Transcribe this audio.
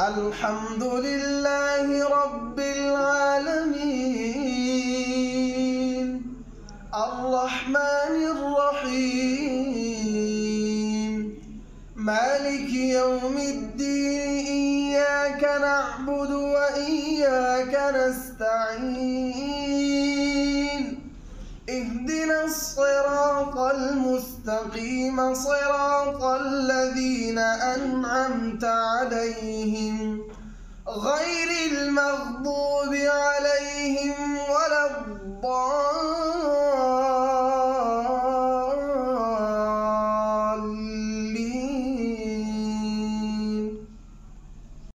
الحمد لله رب العالمين الرحمن الرحيم مالك يوم الدين إياك نعبد وإياك نستعين اهدنا الصراط المستقيم صراط الذين أنعمت عليهم غير المغضوب عليهم ولا الضالين.